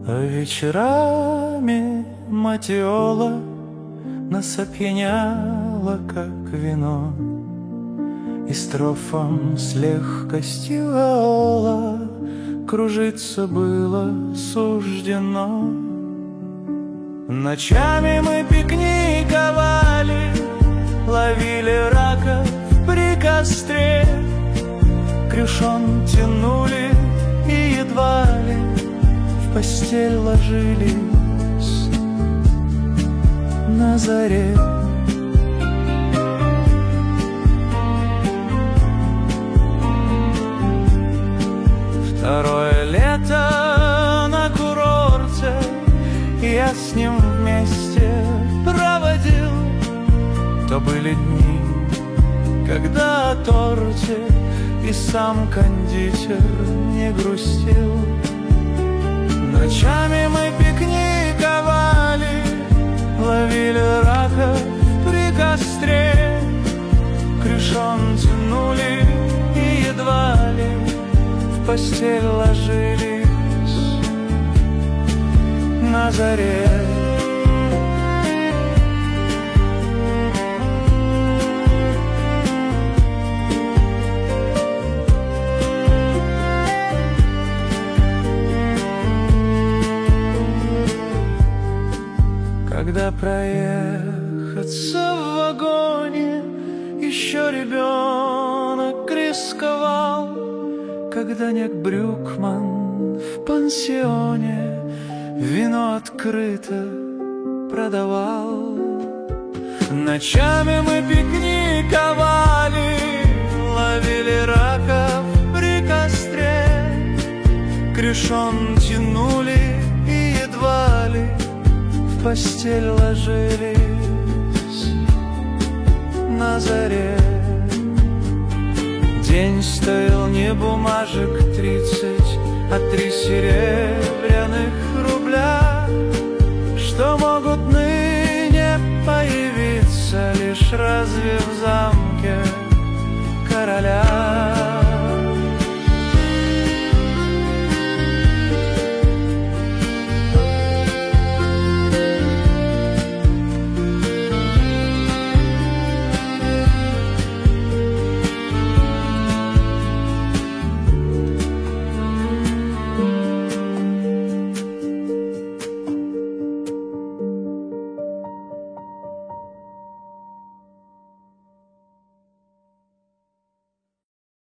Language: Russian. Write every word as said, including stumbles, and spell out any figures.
А вечерами матиола нас опьяняла, как вино, и строфам с легкостью виола кружиться было суждено. Ночами мы пикниковали, ловили раков при костре, крюшон тянули и едва ли в постель ложились на заре. Второе лето на курорте я с ним вместе проводил. То были дни, когда о торте и сам кондитер не грустил. Ночами мы пикниковали, ловили раков при костре, крюшон тянули и едва ли в постель ложились на заре. Когда проехаться в вагоне еще ребенок рисковал, когда Нек Брюкман в пансионе вино открыто продавал. Ночами мы пикниковали, ловили раков при костре, крюшон тянули и едва ли в постель ложились на заре. День стоил не бумажек тридцать, а три серебряных рубля, что могут ныне появиться лишь разве в замке короля.